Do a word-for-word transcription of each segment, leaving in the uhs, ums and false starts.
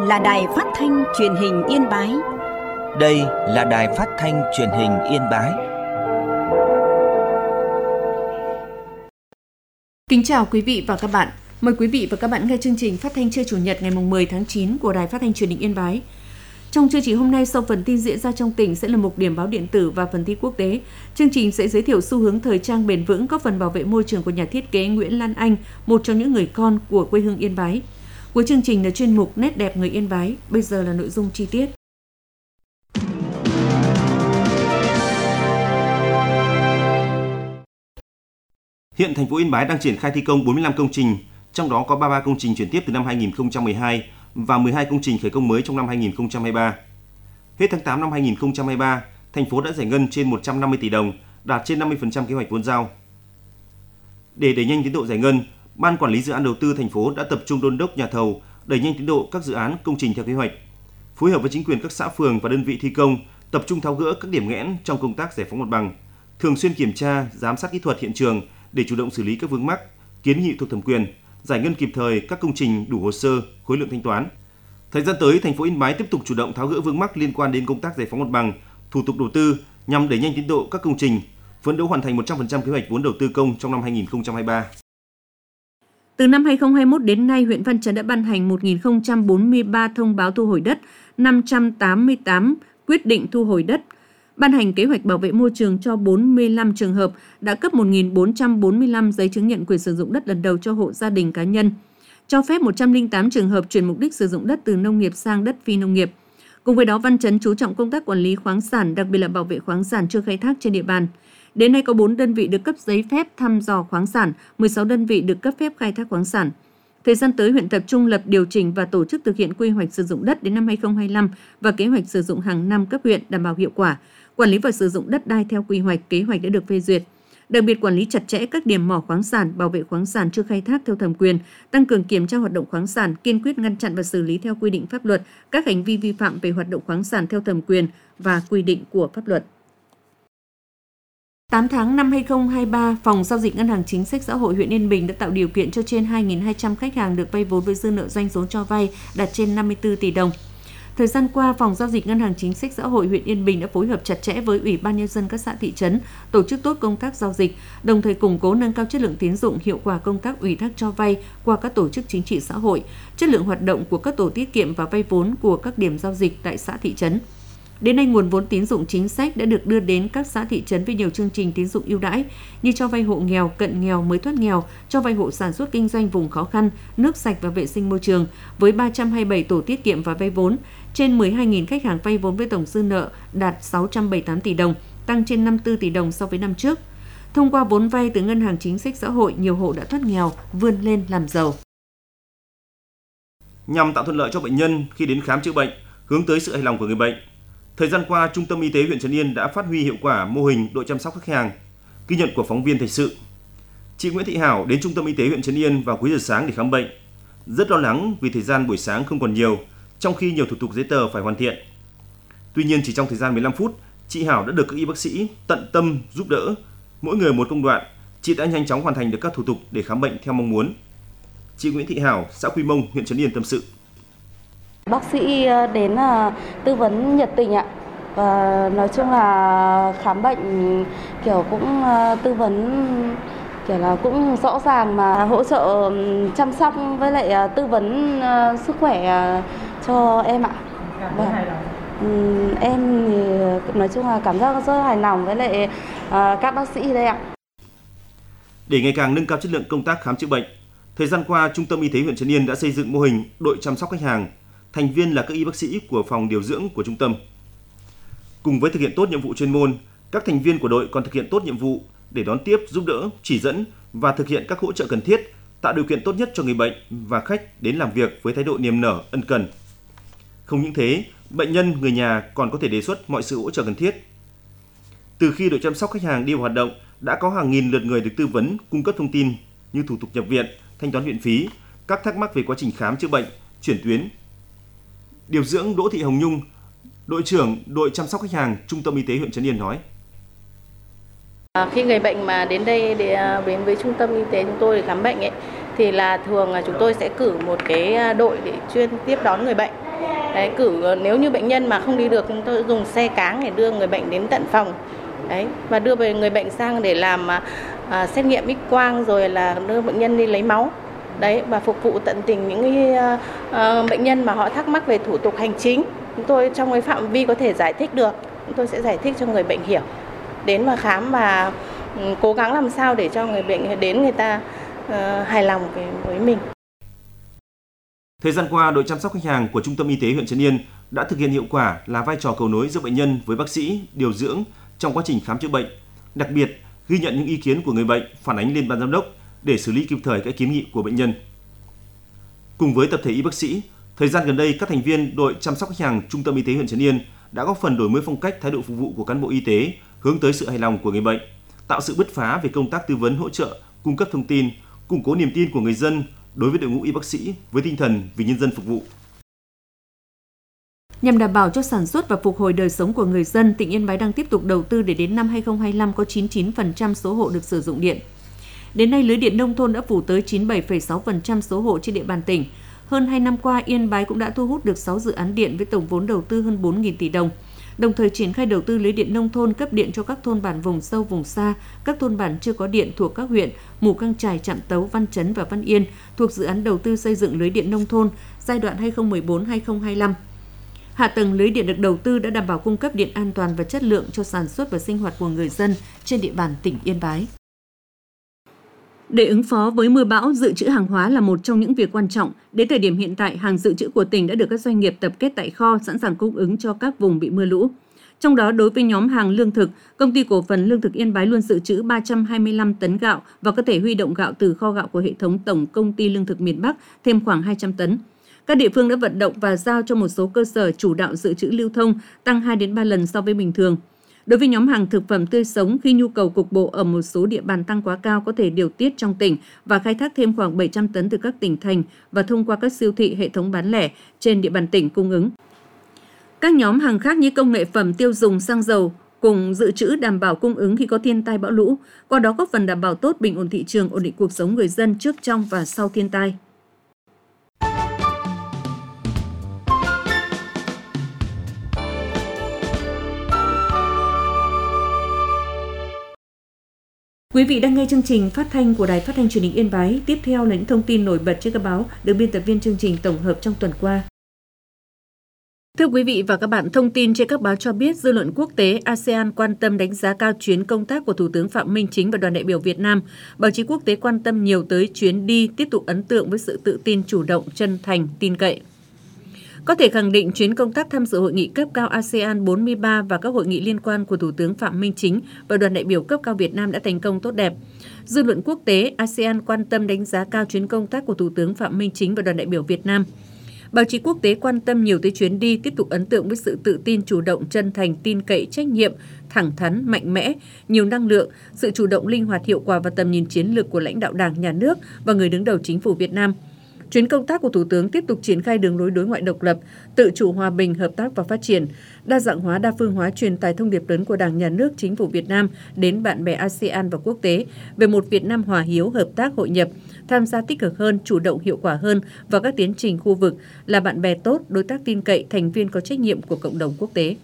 là Đài Phát thanh Truyền hình Yên Bái. Đây là Đài Phát thanh Truyền hình Yên Bái. Kính chào quý vị và các bạn. Mời quý vị và các bạn nghe chương trình phát thanh trưa Chủ nhật ngày mười tháng chín của Đài Phát thanh Truyền hình Yên Bái. Trong chương trình hôm nay, sau phần tin diễn ra trong tỉnh sẽ là mục điểm báo điện tử và phần tin quốc tế. Chương trình sẽ giới thiệu xu hướng thời trang bền vững, góp phần bảo vệ môi trường của nhà thiết kế Nguyễn Lan Anh, một trong những người con của quê hương Yên Bái. Cuối chương trình là chuyên mục Nét đẹp người Yên Bái. Bây giờ là nội dung chi tiết. Hiện thành phố Yên Bái đang triển khai thi công bốn mươi lăm công trình, trong đó có ba mươi ba công trình chuyển tiếp từ năm hai nghìn không trăm mười hai và mười hai công trình khởi công mới trong năm hai nghìn không trăm hai mươi ba. Hết tháng tám năm hai nghìn không trăm hai mươi ba, thành phố đã giải ngân trên một trăm năm mươi tỷ đồng, đạt trên năm mươi phần trăm kế hoạch vốn giao. Để đẩy nhanh tiến độ giải ngân, Ban Quản lý Dự án Đầu tư thành phố đã tập trung đôn đốc nhà thầu đẩy nhanh tiến độ các dự án công trình theo kế hoạch, phối hợp với chính quyền các xã phường và đơn vị thi công, tập trung tháo gỡ các điểm nghẽn trong công tác giải phóng mặt bằng, thường xuyên kiểm tra, giám sát kỹ thuật hiện trường để chủ động xử lý các vướng mắc, kiến nghị thuộc thẩm quyền, giải ngân kịp thời các công trình đủ hồ sơ, khối lượng thanh toán. Thời gian tới, thành phố Yên Bái tiếp tục chủ động tháo gỡ vướng mắc liên quan đến công tác giải phóng mặt bằng, thủ tục đầu tư nhằm đẩy nhanh tiến độ các công trình, phấn đấu hoàn thành một trăm phần trăm kế hoạch vốn đầu tư công trong năm hai nghìn không trăm hai mươi ba. Từ năm hai nghìn không trăm hai mươi mốt đến nay, huyện Văn Chấn đã ban hành một nghìn không trăm bốn mươi ba thông báo thu hồi đất, năm trăm tám mươi tám quyết định thu hồi đất, ban hành kế hoạch bảo vệ môi trường cho bốn mươi lăm trường hợp, đã cấp một nghìn bốn trăm bốn mươi lăm giấy chứng nhận quyền sử dụng đất lần đầu cho hộ gia đình cá nhân, cho phép một trăm lẻ tám trường hợp chuyển mục đích sử dụng đất từ nông nghiệp sang đất phi nông nghiệp. Cùng với đó, Văn Chấn chú trọng công tác quản lý khoáng sản, đặc biệt là bảo vệ khoáng sản chưa khai thác trên địa bàn. Đến nay có bốn đơn vị được cấp giấy phép thăm dò khoáng sản, mười sáu đơn vị được cấp phép khai thác khoáng sản. Thời gian tới, huyện tập trung lập điều chỉnh và tổ chức thực hiện quy hoạch sử dụng đất đến năm hai nghìn không trăm hai mươi lăm và kế hoạch sử dụng hàng năm cấp huyện đảm bảo hiệu quả, quản lý và sử dụng đất đai theo quy hoạch, kế hoạch đã được phê duyệt. Đặc biệt quản lý chặt chẽ các điểm mỏ khoáng sản, bảo vệ khoáng sản chưa khai thác theo thẩm quyền, tăng cường kiểm tra hoạt động khoáng sản, kiên quyết ngăn chặn và xử lý theo quy định pháp luật các hành vi vi phạm về hoạt động khoáng sản theo thẩm quyền và quy định của pháp luật. tám tháng năm hai nghìn không trăm hai mươi ba, Phòng Giao dịch Ngân hàng Chính sách Xã hội huyện Yên Bình đã tạo điều kiện cho trên hai nghìn hai trăm khách hàng được vay vốn với dư nợ doanh số cho vay đạt trên năm mươi tư tỷ đồng. Thời gian qua, Phòng Giao dịch Ngân hàng Chính sách Xã hội huyện Yên Bình đã phối hợp chặt chẽ với Ủy ban Nhân dân các xã thị trấn, tổ chức tốt công tác giao dịch, đồng thời củng cố nâng cao chất lượng tín dụng, hiệu quả công tác ủy thác cho vay qua các tổ chức chính trị xã hội, chất lượng hoạt động của các tổ tiết kiệm và vay vốn của các điểm giao dịch tại xã thị trấn. Đến nay, nguồn vốn tín dụng chính sách đã được đưa đến các xã thị trấn với nhiều chương trình tín dụng ưu đãi như cho vay hộ nghèo, cận nghèo, mới thoát nghèo, cho vay hộ sản xuất kinh doanh vùng khó khăn, nước sạch và vệ sinh môi trường với ba trăm hai mươi bảy tổ tiết kiệm và vay vốn, trên mười hai nghìn khách hàng vay vốn với tổng dư nợ đạt sáu trăm bảy mươi tám tỷ đồng, tăng trên năm mươi tư tỷ đồng so với năm trước. Thông qua vốn vay từ Ngân hàng Chính sách Xã hội, nhiều hộ đã thoát nghèo, vươn lên làm giàu. Nhằm tạo thuận lợi cho bệnh nhân khi đến khám chữa bệnh, hướng tới sự hài lòng của người bệnh, thời gian qua, Trung tâm Y tế huyện Trấn Yên đã phát huy hiệu quả mô hình đội chăm sóc khách hàng. Ghi nhận của phóng viên thời sự. Chị Nguyễn Thị Hảo đến Trung tâm Y tế huyện Trấn Yên vào cuối giờ sáng để khám bệnh. Rất lo lắng vì thời gian buổi sáng không còn nhiều, trong khi nhiều thủ tục giấy tờ phải hoàn thiện. Tuy nhiên, chỉ trong thời gian mười lăm phút, chị Hảo đã được các y bác sĩ tận tâm giúp đỡ. Mỗi người một công đoạn, chị đã nhanh chóng hoàn thành được các thủ tục để khám bệnh theo mong muốn. Chị Nguyễn Thị Hảo, xã Quy Mông, huyện Trấn Yên tâm sự. Bác sĩ đến tư vấn nhiệt tình ạ, và nói chung là khám bệnh kiểu cũng tư vấn kiểu là cũng rõ ràng mà hỗ trợ chăm sóc với lại tư vấn sức khỏe cho em ạ. Vâng. Em thì nói chung là cảm giác rất hài lòng với lại các bác sĩ đây ạ. Để ngày càng nâng cao chất lượng công tác khám chữa bệnh, thời gian qua Trung tâm Y tế huyện Trấn Yên đã xây dựng mô hình đội chăm sóc khách hàng. Thành viên là các y bác sĩ của phòng điều dưỡng của trung tâm. Cùng với thực hiện tốt nhiệm vụ chuyên môn, các thành viên của đội còn thực hiện tốt nhiệm vụ để đón tiếp, giúp đỡ, chỉ dẫn và thực hiện các hỗ trợ cần thiết, tạo điều kiện tốt nhất cho người bệnh và khách đến làm việc với thái độ niềm nở, ân cần. Không những thế, bệnh nhân, người nhà còn có thể đề xuất mọi sự hỗ trợ cần thiết. Từ khi đội chăm sóc khách hàng đi vào hoạt động, đã có hàng nghìn lượt người được tư vấn, cung cấp thông tin như thủ tục nhập viện, thanh toán viện phí, các thắc mắc về quá trình khám chữa bệnh, chuyển tuyến. Điều dưỡng Đỗ Thị Hồng Nhung, đội trưởng đội chăm sóc khách hàng Trung tâm Y tế huyện Trấn Yên nói: Khi người bệnh mà đến đây để đến với trung tâm y tế chúng tôi để khám bệnh ấy, thì là thường là chúng tôi sẽ cử một cái đội để chuyên tiếp đón người bệnh. Đấy, cử nếu như bệnh nhân mà không đi được, chúng tôi dùng xe cáng để đưa người bệnh đến tận phòng. Đấy, và đưa về người bệnh sang để làm à, xét nghiệm X-quang rồi là đưa bệnh nhân đi lấy máu. Đấy, và phục vụ tận tình những cái, à, bệnh nhân mà họ thắc mắc về thủ tục hành chính. Chúng tôi trong cái phạm vi có thể giải thích được, chúng tôi sẽ giải thích cho người bệnh hiểu. Đến và khám và um, cố gắng làm sao để cho người bệnh đến người ta uh, hài lòng với, với mình. Thời gian qua, đội chăm sóc khách hàng của Trung tâm Y tế huyện Trấn Yên đã thực hiện hiệu quả là vai trò cầu nối giữa bệnh nhân với bác sĩ, điều dưỡng trong quá trình khám chữa bệnh. Đặc biệt, ghi nhận những ý kiến của người bệnh, phản ánh lên ban giám đốc để xử lý kịp thời các kiến nghị của bệnh nhân. Cùng với tập thể y bác sĩ, thời gian gần đây các thành viên đội chăm sóc khách hàng Trung tâm Y tế huyện Trấn Yên đã góp phần đổi mới phong cách thái độ phục vụ của cán bộ y tế, hướng tới sự hài lòng của người bệnh, tạo sự bứt phá về công tác tư vấn hỗ trợ, cung cấp thông tin, củng cố niềm tin của người dân đối với đội ngũ y bác sĩ với tinh thần vì nhân dân phục vụ. Nhằm đảm bảo cho sản xuất và phục hồi đời sống của người dân, tỉnh Yên Bái đang tiếp tục đầu tư để đến năm hai không hai lăm có chín mươi chín phần trăm số hộ được sử dụng điện. Đến nay, lưới điện nông thôn đã phủ tới chín mươi bảy phẩy sáu phần trăm số hộ trên địa bàn tỉnh. Hơn hai năm qua, Yên Bái cũng đã thu hút được sáu dự án điện với tổng vốn đầu tư hơn bốn nghìn tỷ đồng. Đồng thời triển khai đầu tư lưới điện nông thôn cấp điện cho các thôn bản vùng sâu, vùng xa, các thôn bản chưa có điện thuộc các huyện Mù Căng Chải, Trạm Tấu, Văn Chấn và Văn Yên thuộc dự án đầu tư xây dựng lưới điện nông thôn giai đoạn hai nghìn không trăm mười bốn đến hai nghìn không trăm hai mươi lăm. Hạ tầng lưới điện được đầu tư đã đảm bảo cung cấp điện an toàn và chất lượng cho sản xuất và sinh hoạt của người dân trên địa bàn tỉnh Yên Bái. Để ứng phó với mưa bão, dự trữ hàng hóa là một trong những việc quan trọng. Đến thời điểm hiện tại, hàng dự trữ của tỉnh đã được các doanh nghiệp tập kết tại kho, sẵn sàng cung ứng cho các vùng bị mưa lũ. Trong đó, đối với nhóm hàng lương thực, Công ty Cổ phần Lương thực Yên Bái luôn dự trữ ba trăm hai mươi lăm tấn gạo và có thể huy động gạo từ kho gạo của hệ thống Tổng Công ty Lương thực miền Bắc thêm khoảng hai trăm tấn. Các địa phương đã vận động và giao cho một số cơ sở chủ đạo dự trữ lưu thông tăng hai đến ba lần so với bình thường. Đối với nhóm hàng thực phẩm tươi sống, khi nhu cầu cục bộ ở một số địa bàn tăng quá cao có thể điều tiết trong tỉnh và khai thác thêm khoảng bảy trăm tấn từ các tỉnh thành và thông qua các siêu thị, hệ thống bán lẻ trên địa bàn tỉnh cung ứng. Các nhóm hàng khác như công nghệ phẩm, tiêu dùng, xăng dầu cùng dự trữ đảm bảo cung ứng khi có thiên tai bão lũ, qua đó góp phần đảm bảo tốt bình ổn thị trường, ổn định cuộc sống người dân trước, trong và sau thiên tai. Quý vị đang nghe chương trình phát thanh của Đài Phát thanh Truyền hình Yên Bái. Tiếp theo là những thông tin nổi bật trên các báo được biên tập viên chương trình tổng hợp trong tuần qua. Thưa quý vị và các bạn, thông tin trên các báo cho biết dư luận quốc tế a sê an quan tâm đánh giá cao chuyến công tác của Thủ tướng Phạm Minh Chính và đoàn đại biểu Việt Nam. Báo chí quốc tế quan tâm nhiều tới chuyến đi tiếp tục ấn tượng với sự tự tin, chủ động, chân thành, tin cậy. Có thể khẳng định chuyến công tác tham dự hội nghị cấp cao a sê an bốn mươi ba và các hội nghị liên quan của Thủ tướng Phạm Minh Chính và đoàn đại biểu cấp cao Việt Nam đã thành công tốt đẹp. Dư luận quốc tế, a sê an quan tâm đánh giá cao chuyến công tác của Thủ tướng Phạm Minh Chính và đoàn đại biểu Việt Nam. Báo chí quốc tế quan tâm nhiều tới chuyến đi tiếp tục ấn tượng với sự tự tin, chủ động, chân thành, tin cậy, trách nhiệm, thẳng thắn, mạnh mẽ, nhiều năng lượng, sự chủ động, linh hoạt, hiệu quả và tầm nhìn chiến lược của lãnh đạo Đảng, Nhà nước và người đứng đầu chính phủ Việt Nam. Chuyến công tác của Thủ tướng tiếp tục triển khai đường lối đối ngoại độc lập, tự chủ, hòa bình, hợp tác và phát triển, đa dạng hóa, đa phương hóa truyền tải thông điệp lớn của Đảng, Nhà nước, chính phủ Việt Nam đến bạn bè a sê an và quốc tế về một Việt Nam hòa hiếu, hợp tác, hội nhập, tham gia tích cực hơn, chủ động, hiệu quả hơn vào các tiến trình khu vực, là bạn bè tốt, đối tác tin cậy, thành viên có trách nhiệm của cộng đồng quốc tế.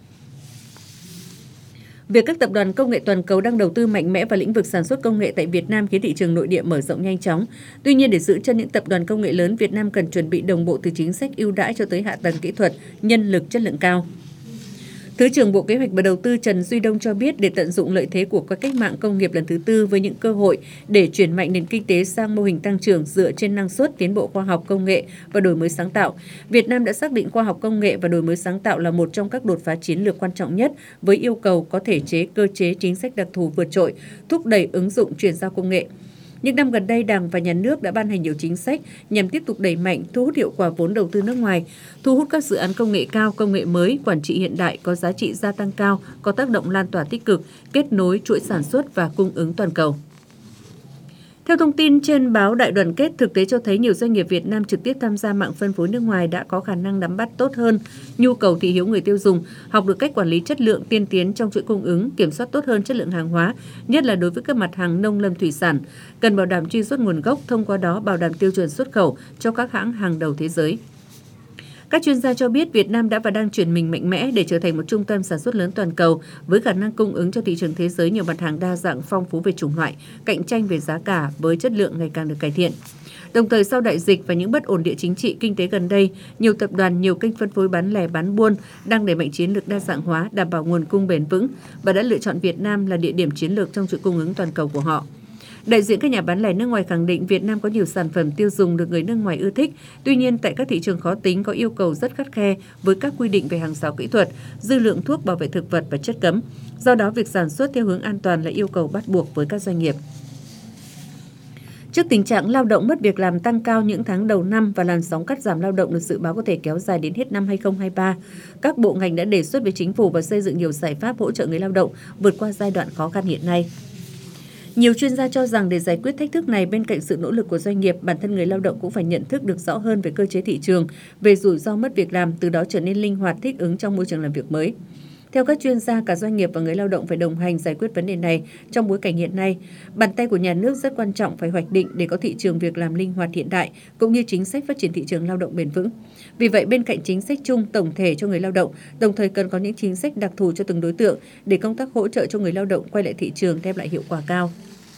Việc các tập đoàn công nghệ toàn cầu đang đầu tư mạnh mẽ vào lĩnh vực sản xuất công nghệ tại Việt Nam khiến thị trường nội địa mở rộng nhanh chóng. Tuy nhiên, để giữ chân những tập đoàn công nghệ lớn, Việt Nam cần chuẩn bị đồng bộ từ chính sách ưu đãi cho tới hạ tầng kỹ thuật, nhân lực chất lượng cao. Thứ trưởng Bộ Kế hoạch và Đầu tư Trần Duy Đông cho biết, để tận dụng lợi thế của cuộc cách mạng công nghiệp lần thứ tư với những cơ hội để chuyển mạnh nền kinh tế sang mô hình tăng trưởng dựa trên năng suất, tiến bộ khoa học công nghệ và đổi mới sáng tạo, Việt Nam đã xác định khoa học công nghệ và đổi mới sáng tạo là một trong các đột phá chiến lược quan trọng nhất, với yêu cầu có thể chế, cơ chế, chính sách đặc thù vượt trội, thúc đẩy ứng dụng chuyển giao công nghệ. Những năm gần đây, Đảng và Nhà nước đã ban hành nhiều chính sách nhằm tiếp tục đẩy mạnh, thu hút hiệu quả vốn đầu tư nước ngoài, thu hút các dự án công nghệ cao, công nghệ mới, quản trị hiện đại, có giá trị gia tăng cao, có tác động lan tỏa tích cực, kết nối chuỗi sản xuất và cung ứng toàn cầu. Theo thông tin trên báo Đại Đoàn kết, thực tế cho thấy nhiều doanh nghiệp Việt Nam trực tiếp tham gia mạng phân phối nước ngoài đã có khả năng nắm bắt tốt hơn nhu cầu thị hiếu người tiêu dùng, học được cách quản lý chất lượng, tiên tiến trong chuỗi cung ứng, kiểm soát tốt hơn chất lượng hàng hóa, nhất là đối với các mặt hàng nông lâm thủy sản, cần bảo đảm truy xuất nguồn gốc, thông qua đó bảo đảm tiêu chuẩn xuất khẩu cho các hãng hàng đầu thế giới. Các chuyên gia cho biết Việt Nam đã và đang chuyển mình mạnh mẽ để trở thành một trung tâm sản xuất lớn toàn cầu với khả năng cung ứng cho thị trường thế giới nhiều mặt hàng đa dạng, phong phú về chủng loại, cạnh tranh về giá cả với chất lượng ngày càng được cải thiện. Đồng thời sau đại dịch và những bất ổn địa chính trị kinh tế gần đây, nhiều tập đoàn, nhiều kênh phân phối bán lẻ bán buôn đang đẩy mạnh chiến lược đa dạng hóa, đảm bảo nguồn cung bền vững và đã lựa chọn Việt Nam là địa điểm chiến lược trong chuỗi cung ứng toàn cầu của họ. Đại diện các nhà bán lẻ nước ngoài khẳng định Việt Nam có nhiều sản phẩm tiêu dùng được người nước ngoài ưa thích. Tuy nhiên, tại các thị trường khó tính có yêu cầu rất khắt khe với các quy định về hàng rào kỹ thuật, dư lượng thuốc bảo vệ thực vật và chất cấm. Do đó, việc sản xuất theo hướng an toàn là yêu cầu bắt buộc với các doanh nghiệp. Trước tình trạng lao động mất việc làm tăng cao những tháng đầu năm và làn sóng cắt giảm lao động được dự báo có thể kéo dài đến hết năm hai không hai ba, các bộ ngành đã đề xuất với chính phủ và xây dựng nhiều giải pháp hỗ trợ người lao động vượt qua giai đoạn khó khăn hiện nay. Nhiều chuyên gia cho rằng để giải quyết thách thức này, bên cạnh sự nỗ lực của doanh nghiệp, bản thân người lao động cũng phải nhận thức được rõ hơn về cơ chế thị trường, về rủi ro mất việc làm, từ đó trở nên linh hoạt thích ứng trong môi trường làm việc mới. Theo các chuyên gia, cả doanh nghiệp và người lao động phải đồng hành giải quyết vấn đề này trong bối cảnh hiện nay. Bàn tay của nhà nước rất quan trọng phải hoạch định để có thị trường việc làm linh hoạt hiện đại, cũng như chính sách phát triển thị trường lao động bền vững. Vì vậy, bên cạnh chính sách chung tổng thể cho người lao động, đồng thời cần có những chính sách đặc thù cho từng đối tượng để công tác hỗ trợ cho người lao động quay lại thị trường đem lại hiệu quả cao.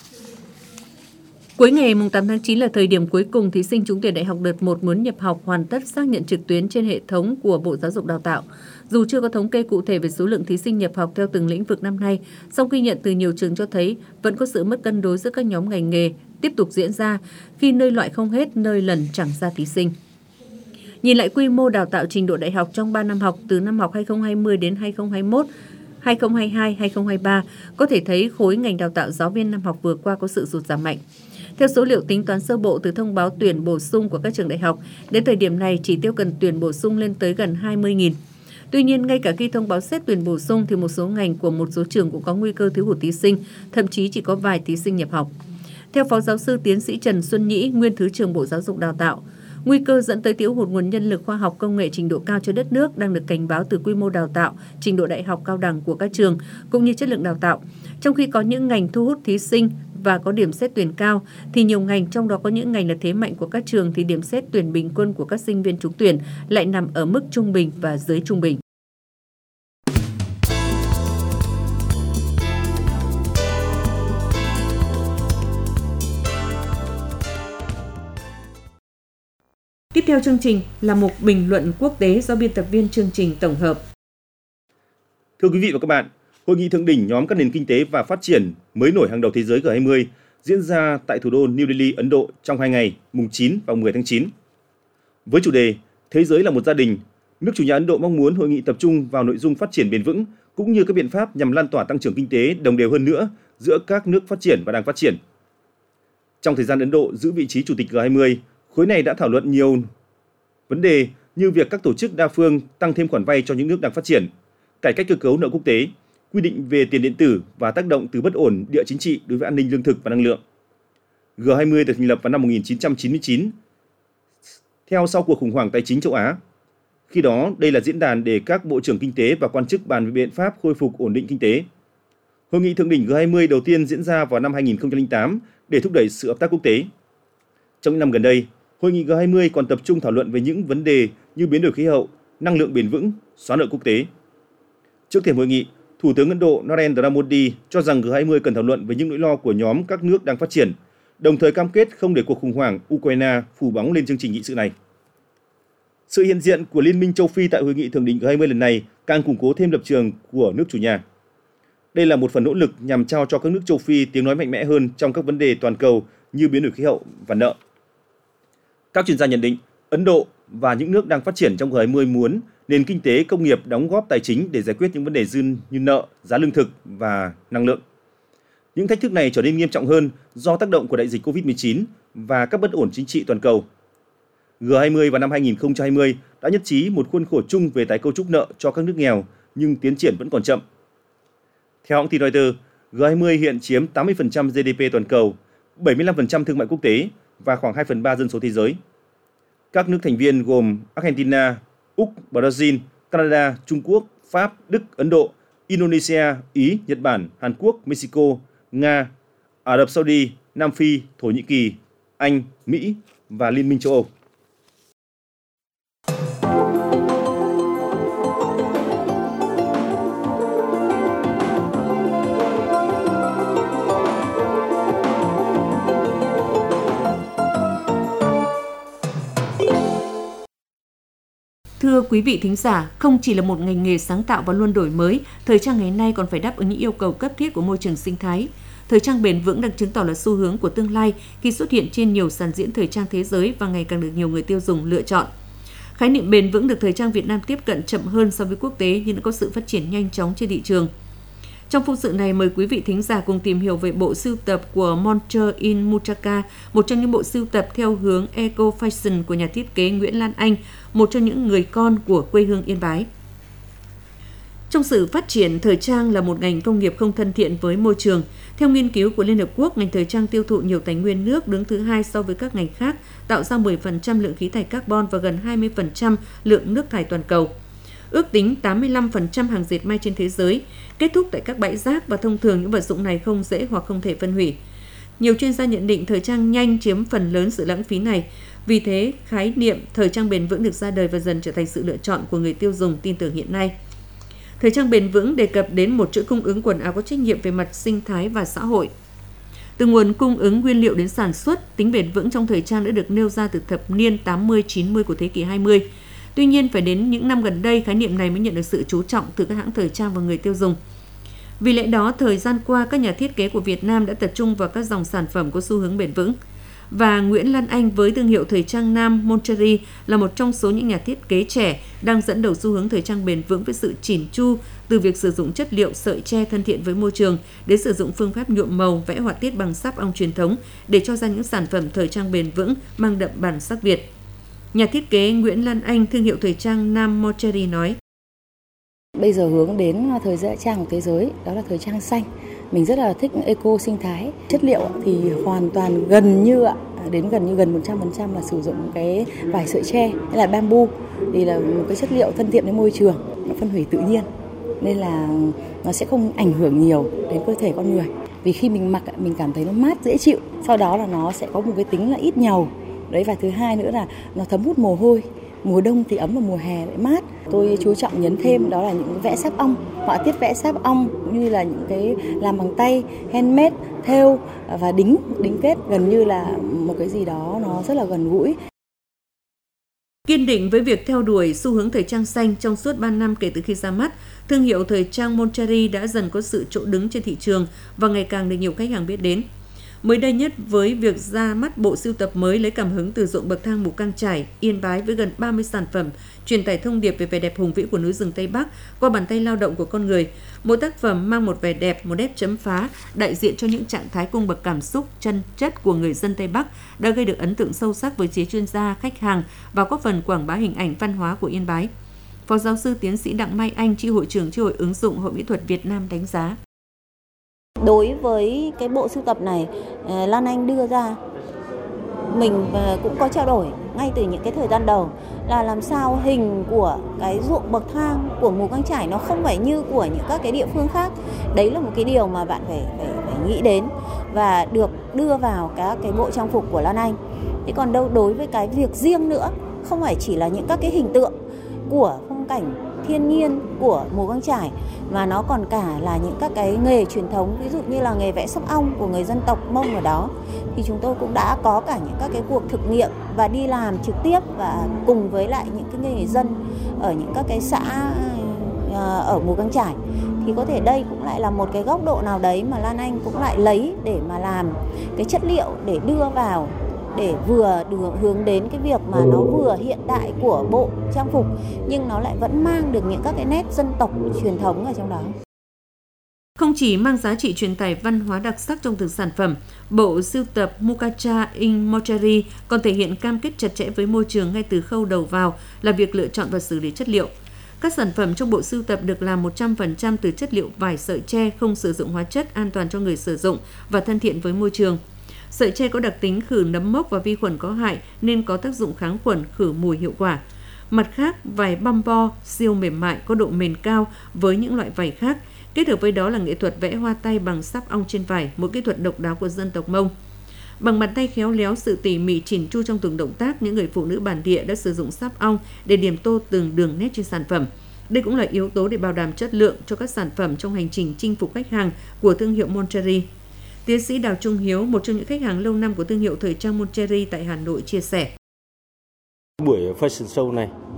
Cuối ngày tám tháng chín là thời điểm cuối cùng thí sinh trúng tuyển đại học đợt một muốn nhập học hoàn tất xác nhận trực tuyến trên hệ thống của Bộ Giáo dục Đào tạo. Dù chưa có thống kê cụ thể về số lượng thí sinh nhập học theo từng lĩnh vực năm nay, song ghi nhận từ nhiều trường cho thấy vẫn có sự mất cân đối giữa các nhóm ngành nghề tiếp tục diễn ra khi nơi loại không hết, nơi lần chẳng ra thí sinh. Nhìn lại quy mô đào tạo trình độ đại học trong ba năm học từ năm học hai không hai không đến hai không hai mốt, hai không hai hai hai không hai ba, có thể thấy khối ngành đào tạo giáo viên năm học vừa qua có sự sụt giảm mạnh. Theo số liệu tính toán sơ bộ từ thông báo tuyển bổ sung của các trường đại học, đến thời điểm này chỉ tiêu cần tuyển bổ sung lên tới gần hai mươi nghìn. Tuy nhiên, ngay cả khi thông báo xét tuyển bổ sung thì một số ngành của một số trường cũng có nguy cơ thiếu hụt thí sinh, thậm chí chỉ có vài thí sinh nhập học. Theo Phó Giáo sư Tiến sĩ Trần Xuân Nhĩ, nguyên Thứ trưởng Bộ Giáo dục Đào tạo, nguy cơ dẫn tới thiếu hụt nguồn nhân lực khoa học công nghệ trình độ cao cho đất nước đang được cảnh báo từ quy mô đào tạo, trình độ đại học cao đẳng của các trường, cũng như chất lượng đào tạo. Trong khi có những ngành thu hút thí sinh và có điểm xét tuyển cao, thì nhiều ngành, trong đó có những ngành là thế mạnh của các trường, thì điểm xét tuyển bình quân của các sinh viên trúng tuyển lại nằm ở mức trung bình và dưới trung bình. Tiếp theo chương trình là mục bình luận quốc tế do biên tập viên chương trình tổng hợp. Thưa quý vị và các bạn, Hội nghị thượng đỉnh nhóm các nền kinh tế và phát triển mới nổi hàng đầu thế giới G hai mươi diễn ra tại thủ đô New Delhi, Ấn Độ trong hai ngày, mùng chín và mười tháng chín. Với chủ đề Thế giới là một gia đình, nước chủ nhà Ấn Độ mong muốn hội nghị tập trung vào nội dung phát triển bền vững cũng như các biện pháp nhằm lan tỏa tăng trưởng kinh tế đồng đều hơn nữa giữa các nước phát triển và đang phát triển. Trong thời gian Ấn Độ giữ vị trí chủ tịch G hai mươi, khối này đã thảo luận nhiều vấn đề như việc các tổ chức đa phương tăng thêm khoản vay cho những nước đang phát triển, cải cách cơ cấu nợ quốc tế, quy định về tiền điện tử và tác động từ bất ổn địa chính trị đối với an ninh lương thực và năng lượng. G hai mươi được thành lập vào năm một nghìn chín trăm chín mươi chín, theo sau cuộc khủng hoảng tài chính châu Á. Khi đó, đây là diễn đàn để các bộ trưởng kinh tế và quan chức bàn về biện pháp khôi phục ổn định kinh tế. Hội nghị thượng đỉnh G hai mươi đầu tiên diễn ra vào năm hai nghìn không trăm lẻ tám để thúc đẩy sự hợp tác quốc tế. Trong những năm gần đây, Hội nghị G hai mươi còn tập trung thảo luận về những vấn đề như biến đổi khí hậu, năng lượng bền vững, xóa nợ quốc tế. Trước thềm hội nghị, Thủ tướng Ấn Độ Narendra Modi cho rằng G hai mươi cần thảo luận về những nỗi lo của nhóm các nước đang phát triển, đồng thời cam kết không để cuộc khủng hoảng Ukraine phủ bóng lên chương trình nghị sự này. Sự hiện diện của Liên minh châu Phi tại hội nghị thượng đỉnh G hai mươi lần này càng củng cố thêm lập trường của nước chủ nhà. Đây là một phần nỗ lực nhằm trao cho các nước châu Phi tiếng nói mạnh mẽ hơn trong các vấn đề toàn cầu như biến đổi khí hậu và nợ. Các chuyên gia nhận định, Ấn Độ và những nước đang phát triển trong G hai mươi muốn nền kinh tế công nghiệp đóng góp tài chính để giải quyết những vấn đề dư như nợ, giá lương thực và năng lượng. Những thách thức này trở nên nghiêm trọng hơn do tác động của đại dịch covid mười chín và các bất ổn chính trị toàn cầu. G hai mươi vào năm hai nghìn không trăm hai mươi đã nhất trí một khuôn khổ chung về tái cấu trúc nợ cho các nước nghèo, nhưng tiến triển vẫn còn chậm. Theo hãng tin Reuters, G hai mươi hiện chiếm tám mươi phần trăm G D P toàn cầu, bảy mươi lăm phần trăm thương mại quốc tế và khoảng hai phần ba dân số thế giới. Các nước thành viên gồm Argentina, Úc, Brazil, Canada, Trung Quốc, Pháp, Đức, Ấn Độ, Indonesia, Ý, Nhật Bản, Hàn Quốc, Mexico, Nga, Ả Rập Saudi, Nam Phi, Thổ Nhĩ Kỳ, Anh, Mỹ và Liên minh châu Âu. Thưa quý vị thính giả, không chỉ là một ngành nghề sáng tạo và luôn đổi mới, thời trang ngày nay còn phải đáp ứng những yêu cầu cấp thiết của môi trường sinh thái. Thời trang bền vững đang chứng tỏ là xu hướng của tương lai khi xuất hiện trên nhiều sàn diễn thời trang thế giới và ngày càng được nhiều người tiêu dùng lựa chọn. Khái niệm bền vững được thời trang Việt Nam tiếp cận chậm hơn so với quốc tế nhưng đã có sự phát triển nhanh chóng trên thị trường. Trong phóng sự này, mời quý vị thính giả cùng tìm hiểu về bộ sưu tập của Monter in Muchaka, một trong những bộ sưu tập theo hướng Eco Fashion của nhà thiết kế Nguyễn Lan Anh, một trong những người con của quê hương Yên Bái. Trong sự phát triển, thời trang là một ngành công nghiệp không thân thiện với môi trường. Theo nghiên cứu của Liên Hợp Quốc, ngành thời trang tiêu thụ nhiều tài nguyên nước, đứng thứ hai so với các ngành khác, tạo ra mười phần trăm lượng khí thải carbon và gần hai mươi phần trăm lượng nước thải toàn cầu. Ước tính tám mươi lăm phần trăm hàng dệt may trên thế giới kết thúc tại các bãi rác và thông thường những vật dụng này không dễ hoặc không thể phân hủy. Nhiều chuyên gia nhận định thời trang nhanh chiếm phần lớn sự lãng phí này. Vì thế, khái niệm thời trang bền vững được ra đời và dần trở thành sự lựa chọn của người tiêu dùng tin tưởng hiện nay. Thời trang bền vững đề cập đến một chuỗi cung ứng quần áo có trách nhiệm về mặt sinh thái và xã hội. Từ nguồn cung ứng nguyên liệu đến sản xuất, tính bền vững trong thời trang đã được nêu ra từ thập niên tám mươi chín mươi của thế kỷ hai mươi. Tuy nhiên, phải đến những năm gần đây, khái niệm này mới nhận được sự chú trọng từ các hãng thời trang và người tiêu dùng. Vì lẽ đó, thời gian qua, các nhà thiết kế của Việt Nam đã tập trung vào các dòng sản phẩm có xu hướng bền vững. Và Nguyễn Lan Anh với thương hiệu thời trang nam Monchery là một trong số những nhà thiết kế trẻ đang dẫn đầu xu hướng thời trang bền vững với sự chỉn chu từ việc sử dụng chất liệu sợi tre thân thiện với môi trường đến sử dụng phương pháp nhuộm màu, vẽ họa tiết bằng sáp ong truyền thống để cho ra những sản phẩm thời trang bền vững mang đậm bản sắc Việt. Nhà thiết kế Nguyễn Lan Anh, thương hiệu thời trang nam Monchery nói: Bây giờ hướng đến thời trang của thế giới, đó là thời trang xanh. Mình rất là thích eco sinh thái. Chất liệu thì hoàn toàn gần như ạ, đến gần như gần một trăm phần trăm là sử dụng cái vải sợi tre, hay là bamboo, thì là một cái chất liệu thân thiện với môi trường, nó phân hủy tự nhiên. Nên là nó sẽ không ảnh hưởng nhiều đến cơ thể con người. Vì khi mình mặc mình cảm thấy nó mát, dễ chịu. Sau đó là nó sẽ có một cái tính là ít nhàu. Đấy, và thứ hai nữa là nó thấm hút mồ hôi. Mùa đông thì ấm và mùa hè lại mát. Tôi chú trọng nhấn thêm đó là những vẽ sáp ong, họa tiết vẽ sáp ong cũng như là những cái làm bằng tay, handmade, thêu và đính, đính kết, gần như là một cái gì đó nó rất là gần gũi. Kiên định với việc theo đuổi xu hướng thời trang xanh trong suốt ba năm kể từ khi ra mắt, thương hiệu thời trang Monchery đã dần có sự chỗ đứng trên thị trường và ngày càng được nhiều khách hàng biết đến. Mới đây nhất với việc ra mắt bộ sưu tập mới lấy cảm hứng từ ruộng bậc thang Mù Cang Chải, Yên Bái với gần ba mươi sản phẩm, truyền tải thông điệp về vẻ đẹp hùng vĩ của núi rừng Tây Bắc qua bàn tay lao động của con người. Mỗi tác phẩm mang một vẻ đẹp, một nét chấm phá, đại diện cho những trạng thái cung bậc cảm xúc, chân chất của người dân Tây Bắc đã gây được ấn tượng sâu sắc với giới chuyên gia, khách hàng và góp phần quảng bá hình ảnh văn hóa của Yên Bái. Phó giáo sư tiến sĩ Đặng Mai Anh, chi hội trưởng chi hội ứng dụng Hội Mỹ thuật Việt Nam đánh giá: Đối với cái bộ sưu tập này, Lan Anh đưa ra, mình cũng có trao đổi ngay từ những cái thời gian đầu là làm sao hình của cái ruộng bậc thang của Mù Cang Chải nó không phải như của những các cái địa phương khác. Đấy là một cái điều mà bạn phải, phải, phải nghĩ đến và được đưa vào các cái bộ trang phục của Lan Anh. Thế còn đâu đối với cái việc riêng nữa, không phải chỉ là những các cái hình tượng của phong cảnh thiên nhiên của Mù Cang Chải mà nó còn cả là những các cái nghề truyền thống, ví dụ như là nghề vẽ sáp ong của người dân tộc Mông ở đó, thì chúng tôi cũng đã có cả những các cái cuộc thực nghiệm và đi làm trực tiếp và cùng với lại những cái người dân ở những các cái xã ở Mù Cang Chải. Thì có thể đây cũng lại là một cái góc độ nào đấy mà Lan Anh cũng lại lấy để mà làm cái chất liệu để đưa vào, để vừa được hướng đến cái việc mà nó vừa hiện đại của bộ trang phục nhưng nó lại vẫn mang được những các cái nét dân tộc truyền thống ở trong đó. Không chỉ mang giá trị truyền tải văn hóa đặc sắc trong từng sản phẩm, bộ sưu tập Mukacha in Monchery còn thể hiện cam kết chặt chẽ với môi trường ngay từ khâu đầu vào là việc lựa chọn và xử lý chất liệu. Các sản phẩm trong bộ sưu tập được làm một trăm phần trăm từ chất liệu vải sợi tre, không sử dụng hóa chất, an toàn cho người sử dụng và thân thiện với môi trường. Sợi tre có đặc tính khử nấm mốc và vi khuẩn có hại nên có tác dụng kháng khuẩn, khử mùi hiệu quả. Mặt khác, vải bambo siêu mềm mại có độ mềm cao với những loại vải khác. Kết hợp với đó là nghệ thuật vẽ hoa tay bằng sáp ong trên vải, một kỹ thuật độc đáo của dân tộc Mông. Bằng bàn tay khéo léo, sự tỉ mỉ chỉn chu trong từng động tác, những người phụ nữ bản địa đã sử dụng sáp ong để điểm tô từng đường nét trên sản phẩm. Đây cũng là yếu tố để bảo đảm chất lượng cho các sản phẩm trong hành trình chinh phục khách hàng của thương hiệu Monchery. Tiến sĩ Đào Trung Hiếu, một trong những khách hàng lâu năm của thương hiệu thời trang Monchery tại Hà Nội chia sẻ: Buổi fashion show này thì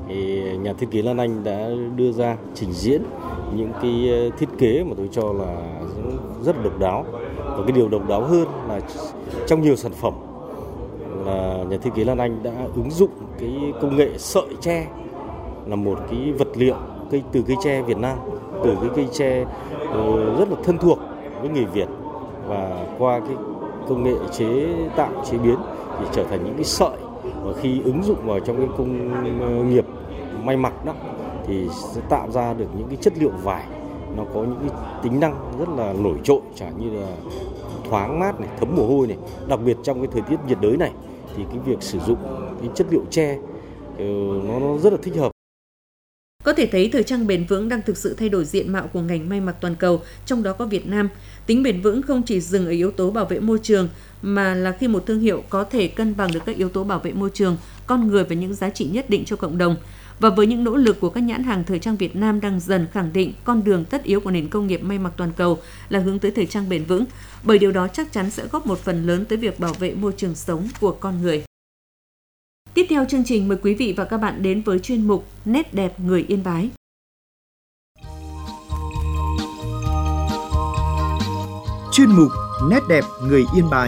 nhà thiết kế Lan Anh đã đưa ra trình diễn những cái thiết kế mà tôi cho là rất là độc đáo. Và cái điều độc đáo hơn là trong nhiều sản phẩm là nhà thiết kế Lan Anh đã ứng dụng cái công nghệ sợi tre, là một cái vật liệu cây từ cây tre Việt Nam, từ cái cây tre rất là thân thuộc với người Việt, và qua cái công nghệ chế tạo chế biến thì trở thành những cái sợi, và khi ứng dụng vào trong cái công nghiệp may mặc đó thì sẽ tạo ra được những cái chất liệu vải nó có những cái tính năng rất là nổi trội, chẳng như là thoáng mát này, thấm mồ hôi này. Đặc biệt trong cái thời tiết nhiệt đới này thì cái việc sử dụng cái chất liệu tre nó, nó rất là thích hợp. Có thể thấy thời trang bền vững đang thực sự thay đổi diện mạo của ngành may mặc toàn cầu, trong đó có Việt Nam. Tính bền vững không chỉ dừng ở yếu tố bảo vệ môi trường, mà là khi một thương hiệu có thể cân bằng được các yếu tố bảo vệ môi trường, con người và những giá trị nhất định cho cộng đồng. Và với những nỗ lực của các nhãn hàng thời trang Việt Nam đang dần khẳng định con đường tất yếu của nền công nghiệp may mặc toàn cầu là hướng tới thời trang bền vững, bởi điều đó chắc chắn sẽ góp một phần lớn tới việc bảo vệ môi trường sống của con người. Tiếp theo chương trình, mời quý vị và các bạn đến với chuyên mục Nét đẹp người Yên Bái. Chuyên mục Nét đẹp người Yên Bái.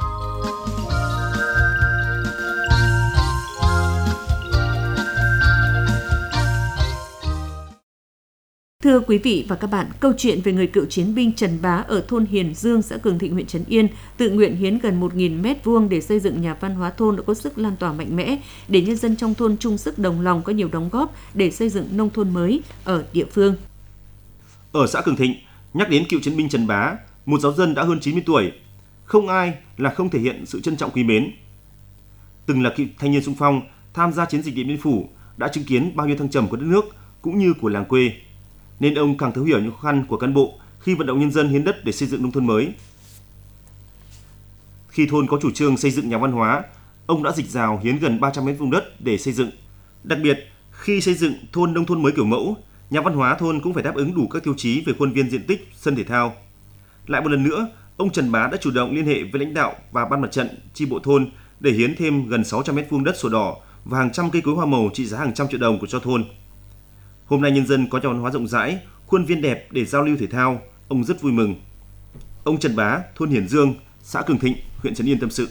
Thưa quý vị và các bạn, câu chuyện về người cựu chiến binh Trần Bá ở thôn Hiền Dương, xã Cường Thịnh, huyện Trấn Yên tự nguyện hiến gần một nghìn mét vuông để xây dựng nhà văn hóa thôn đã có sức lan tỏa mạnh mẽ để nhân dân trong thôn chung sức đồng lòng có nhiều đóng góp để xây dựng nông thôn mới ở địa phương. Ở xã Cường Thịnh, nhắc đến cựu chiến binh Trần Bá, một giáo dân đã hơn chín mươi tuổi, không ai là không thể hiện sự trân trọng quý mến. Từng là cựu thanh niên xung phong, tham gia chiến dịch Điện Biên Phủ, đã chứng kiến bao nhiêu thăng trầm của đất nước cũng như của làng quê, nên ông càng thấu hiểu những khó khăn của cán bộ khi vận động nhân dân hiến đất để xây dựng nông thôn mới. Khi thôn có chủ trương xây dựng nhà văn hóa, ông đã dịch rào hiến gần ba trăm mét vuông đất để xây dựng. Đặc biệt, khi xây dựng thôn nông thôn mới kiểu mẫu, nhà văn hóa thôn cũng phải đáp ứng đủ các tiêu chí về khuôn viên diện tích, sân thể thao. Lại một lần nữa, ông Trần Bá đã chủ động liên hệ với lãnh đạo và ban mặt trận chi bộ thôn để hiến thêm gần sáu trăm mét vuông đất sổ đỏ và hàng trăm cây cối hoa màu trị giá hàng trăm triệu đồng của cho thôn. Hôm nay nhân dân có nhà văn hóa rộng rãi, khuôn viên đẹp để giao lưu thể thao, ông rất vui mừng. Ông Trần Bá, thôn Hiền Dương, xã Cường Thịnh, huyện Trấn Yên tâm sự.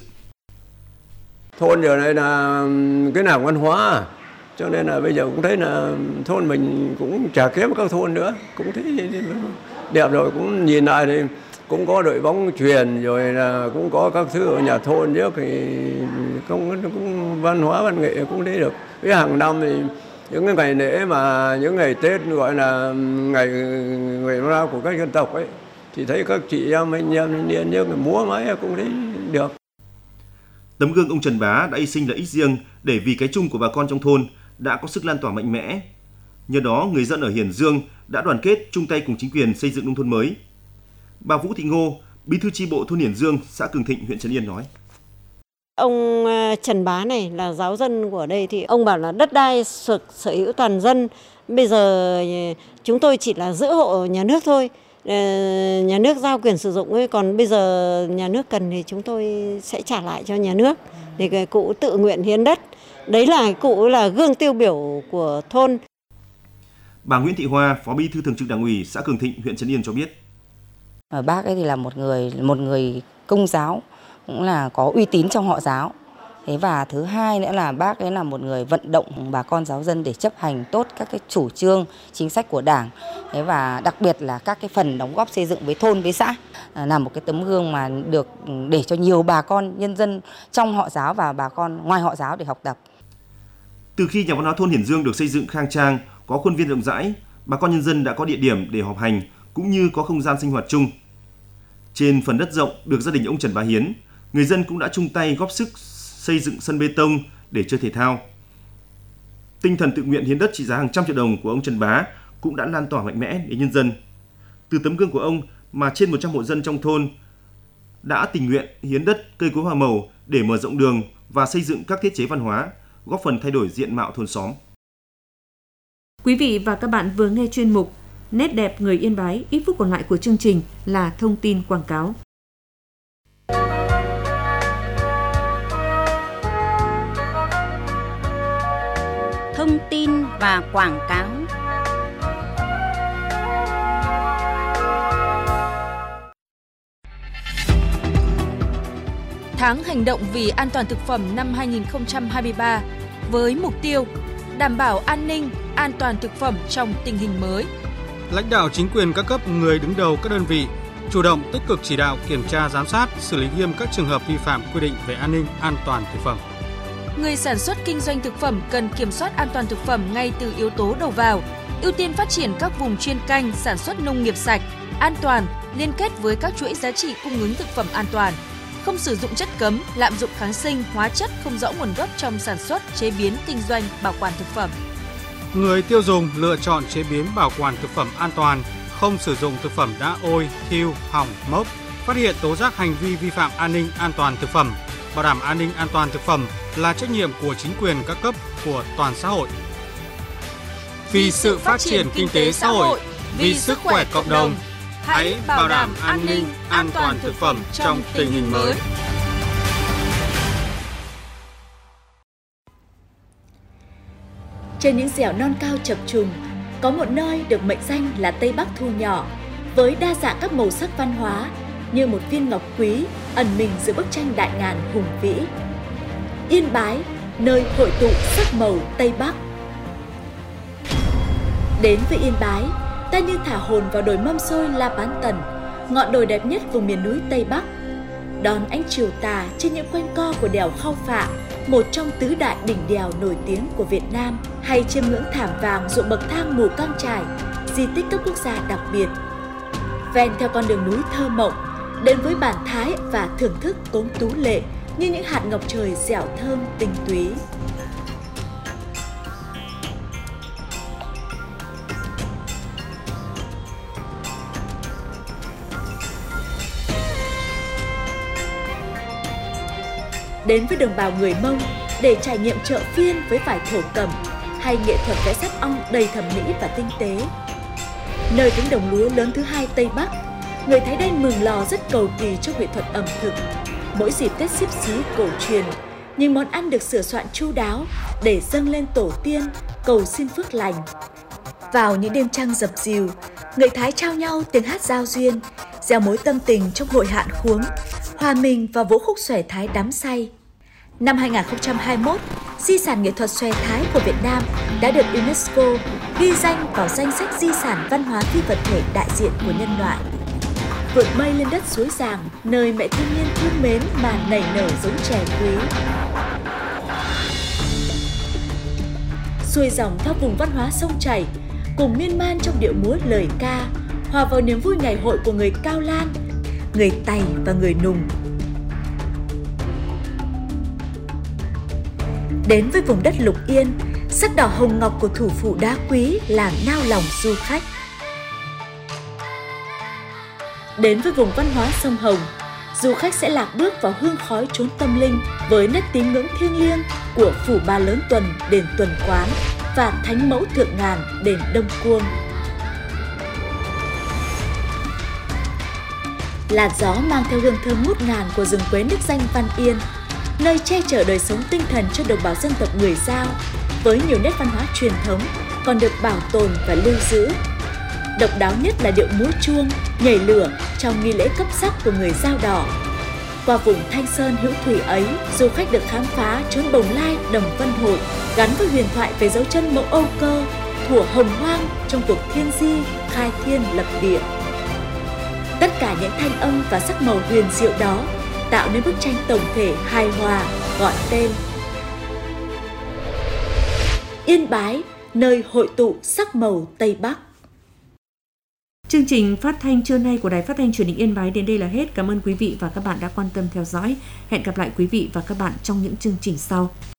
Thôn giờ này là cái nào văn hóa, cho nên là bây giờ cũng thấy là thôn mình cũng chả kém các thôn nữa, cũng thấy đẹp rồi, cũng nhìn lại thì cũng có đội bóng chuyền, rồi là cũng có các thứ ở nhà thôn trước thì cũng, cũng văn hóa văn nghệ cũng thấy được. Với hàng năm thì những cái ngày lễ mà những ngày Tết gọi là ngày ngày ra của các dân tộc ấy thì thấy các chị em anh em thanh niên như múa máy cũng thấy được. Tấm gương ông Trần Bá đã hy sinh lợi ích riêng để vì cái chung của bà con trong thôn đã có sức lan tỏa mạnh mẽ. Nhờ đó, người dân ở Hiền Dương đã đoàn kết chung tay cùng chính quyền xây dựng nông thôn mới. Bà Vũ Thị Ngô, bí thư chi bộ thôn Hiền Dương, xã Cường Thịnh, huyện Trấn Yên nói: Ông Trần Bá này là giáo dân của đây thì ông bảo là đất đai sở, sở hữu toàn dân. Bây giờ chúng tôi chỉ là giữ hộ nhà nước thôi. Nhà nước giao quyền sử dụng ấy, còn bây giờ nhà nước cần thì chúng tôi sẽ trả lại cho nhà nước. Thì cái cụ tự nguyện hiến đất. Đấy là cụ là gương tiêu biểu của thôn. Bà Nguyễn Thị Hoa, Phó Bí thư Thường trực Đảng ủy xã Cường Thịnh, huyện Trấn Yên cho biết: Bác ấy thì là một người một người công giáo, cũng là có uy tín trong họ giáo. Thế và thứ hai nữa là bác ấy là một người vận động bà con giáo dân để chấp hành tốt các cái chủ trương, chính sách của Đảng. Thế và đặc biệt là các cái phần đóng góp xây dựng với thôn, với xã, là một cái tấm gương mà được để cho nhiều bà con nhân dân trong họ giáo và bà con ngoài họ giáo để học tập. Từ khi nhà văn hóa thôn Hiền Dương được xây dựng khang trang, có khuôn viên rộng rãi, bà con nhân dân đã có địa điểm để họp hành cũng như có không gian sinh hoạt chung. Trên phần đất rộng được gia đình ông Trần Bá hiến, người dân cũng đã chung tay góp sức xây dựng sân bê tông để chơi thể thao. Tinh thần tự nguyện hiến đất trị giá hàng trăm triệu đồng của ông Trần Bá cũng đã lan tỏa mạnh mẽ đến nhân dân. Từ tấm gương của ông mà trên một trăm hộ dân trong thôn đã tình nguyện hiến đất, cây cối hoa màu để mở rộng đường và xây dựng các thiết chế văn hóa, góp phần thay đổi diện mạo thôn xóm. Quý vị và các bạn vừa nghe chuyên mục Nét đẹp người Yên Bái. Ít phút còn lại của chương trình là thông tin quảng cáo. Thông thông tin và quảng cáo. Tháng hành động vì an toàn thực phẩm năm hai nghìn không trăm hai mươi ba với mục tiêu đảm bảo an ninh, an toàn thực phẩm trong tình hình mới. Lãnh đạo chính quyền các cấp, người đứng đầu các đơn vị chủ động tích cực chỉ đạo, kiểm tra, giám sát, xử lý nghiêm các trường hợp vi phạm quy định về an ninh, an toàn thực phẩm. Người sản xuất kinh doanh thực phẩm cần kiểm soát an toàn thực phẩm ngay từ yếu tố đầu vào, ưu tiên phát triển các vùng chuyên canh sản xuất nông nghiệp sạch, an toàn, liên kết với các chuỗi giá trị cung ứng thực phẩm an toàn, không sử dụng chất cấm, lạm dụng kháng sinh, hóa chất không rõ nguồn gốc trong sản xuất, chế biến, kinh doanh, bảo quản thực phẩm. Người tiêu dùng lựa chọn chế biến, bảo quản thực phẩm an toàn, không sử dụng thực phẩm đã ôi, thiêu, hỏng, mốc, phát hiện tố giác hành vi vi phạm an ninh an toàn thực phẩm, bảo đảm an ninh an toàn thực phẩm là trách nhiệm của chính quyền các cấp, của toàn xã hội. Vì sự phát triển kinh tế xã hội, vì sức khỏe cộng đồng, hãy bảo đảm an ninh an toàn thực phẩm trong tình hình mới. Trên những dẻo non cao chập trùng, có một nơi được mệnh danh là Tây Bắc thu nhỏ, với đa dạng các màu sắc văn hóa như một viên ngọc quý ẩn mình giữa bức tranh đại ngàn hùng vĩ. Yên Bái, nơi hội tụ sắc màu Tây Bắc. Đến với Yên Bái, ta như thả hồn vào đồi Mâm Xôi La Bán Tần, ngọn đồi đẹp nhất vùng miền núi Tây Bắc. Đón ánh chiều tà trên những quanh co của đèo Khao Phạ, một trong tứ đại đỉnh đèo nổi tiếng của Việt Nam, hay chiêm ngưỡng thảm vàng ruộng bậc thang Mù Căng Chải, di tích cấp quốc gia đặc biệt. Ven theo con đường núi thơ mộng, đến với bản thái và thưởng thức cốm tú lệ như những hạt ngọc trời dẻo thơm tinh túy. Đến với đồng bào người Mông để trải nghiệm chợ phiên với vải thổ cẩm hay nghệ thuật vẽ sáp ong đầy thẩm mỹ và tinh tế. Nơi cánh đồng lúa lớn thứ hai Tây Bắc, người Thái Đen Mường Lò rất cầu kỳ trong nghệ thuật ẩm thực. Mỗi dịp Tết Xíp Xí cổ truyền, những món ăn được sửa soạn chu đáo để dâng lên tổ tiên, cầu xin phước lành. Vào những đêm trăng dập dìu, người Thái trao nhau tiếng hát giao duyên, gieo mối tâm tình trong hội hạn khuống, hòa mình vào vũ khúc xòe Thái đắm say. Năm hai nghìn không trăm hai mươi mốt, di sản nghệ thuật xòe Thái của Việt Nam đã được UNESCO ghi danh vào danh sách di sản văn hóa phi vật thể đại diện của nhân loại. Vượt mây lên đất suối Giàng, nơi mẹ thiên nhiên thương mến mà nảy nở giống chè quý. Xuôi dòng theo vùng văn hóa sông chảy, cùng miên man trong điệu múa lời ca, hòa vào niềm vui ngày hội của người Cao Lan, người Tày và người Nùng. Đến với vùng đất Lục Yên, sắc đỏ hồng ngọc của thủ phủ đá quý làm nao lòng du khách. Đến với vùng văn hóa sông Hồng, du khách sẽ lạc bước vào hương khói chốn tâm linh với nét tín ngưỡng thiêng liêng của phủ Ba Lớn Tuần, đền Tuần Quán và Thánh Mẫu Thượng Ngàn, đền Đông Cuông. Làn gió mang theo hương thơm ngút ngàn của rừng quế nước danh Văn Yên, nơi che chở đời sống tinh thần cho đồng bào dân tộc người Dao, với nhiều nét văn hóa truyền thống còn được bảo tồn và lưu giữ. Độc đáo nhất là điệu múa chuông, nhảy lửa trong nghi lễ cấp sắc của người Dao Đỏ. Qua vùng Thanh Sơn hữu thủy ấy, du khách được khám phá chốn Bồng Lai, Đồng Vân Hội, gắn với huyền thoại về dấu chân mẫu Âu Cơ, thuở hồng hoang trong cuộc thiên di, khai thiên lập địa. Tất cả những thanh âm và sắc màu huyền diệu đó tạo nên bức tranh tổng thể hài hòa gọi tên Yên Bái, nơi hội tụ sắc màu Tây Bắc. Chương trình phát thanh trưa nay của Đài Phát thanh Truyền hình Yên Bái đến đây là hết. Cảm ơn quý vị và các bạn đã quan tâm theo dõi. Hẹn gặp lại quý vị và các bạn trong những chương trình sau.